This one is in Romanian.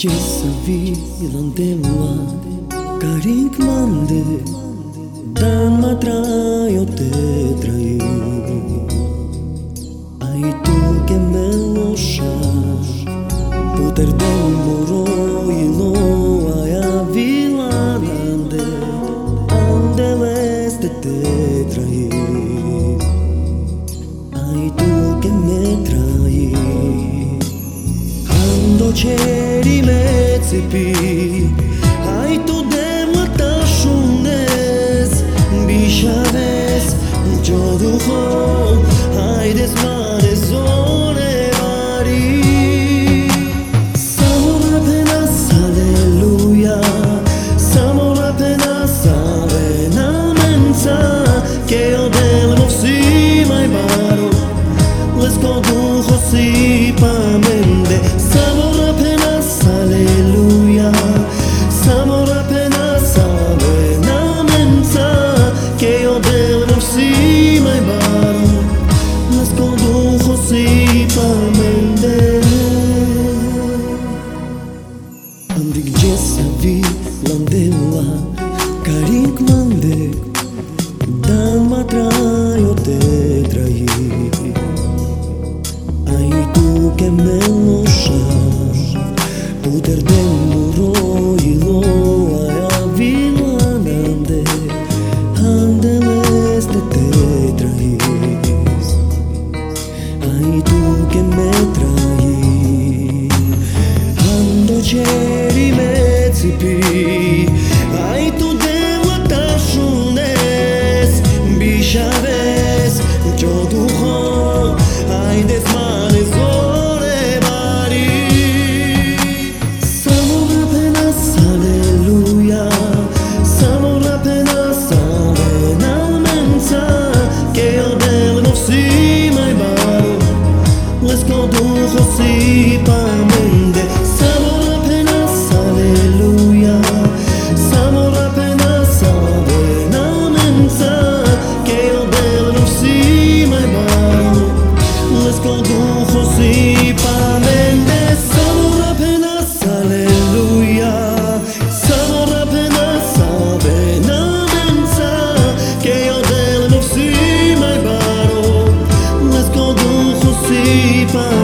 Gjesa vidhan della Karik mande Dan ma trajo te traju Ai tu ke me losha Puter del moroj loaja vilanande Andeles te traji Ai tu ke me traji Ando qeri me cepi Ai tu demla ta shumnes Bishaves Gjoduho Hajdes mare zone vari Samora penas Alleluja Samora penas Avena mensa Que eu demo si mai baro Les koduho si pamende Samora penas Alleluja Samora penas Avena mensa Que eu demo si mai baro Les koduho si pamende Andik gjesa vi landella Karik mande Dan ma trajo te traji Ai tu ke me losha Puter del moroj loaja vilanande Andeles te trajis Ai tu ke me traji Ando qeri me cepi Ai tu demla ta shumnes Bishaves Gjoduho Hajdes mare zone vari Samora penas Alleluja Samora penas Avena mensa Que eu demo si mai baro Les koduho si pamende Samora penas Alleluja Samora penas Avena mensa Que eu demo si mai baro Les koduho si pamende Samora penas Alleluja Samora penas Avena mensa Que eu demo si mai baro Les koduho si pamende